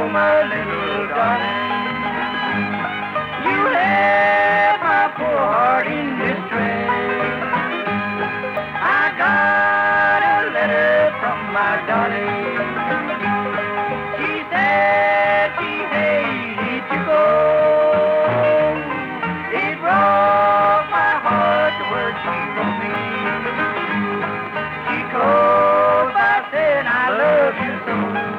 my little darling. You left my poor heart in distress. I got a letter from my darling. She said she hated to go. It broke my heart the words she wrote me. She closed by saying I love you so.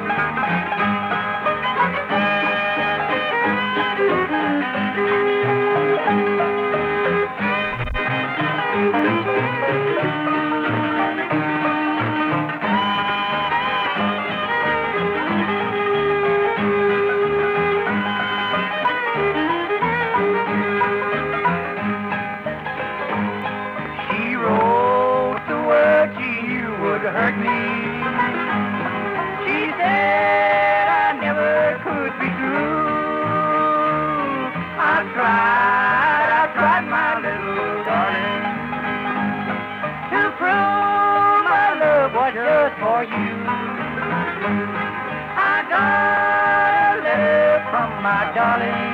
She wrote the words she knew would hurt me. She said I never could be true. I tried, my little darling, to prove my love was just for you. I got a letter from my darling.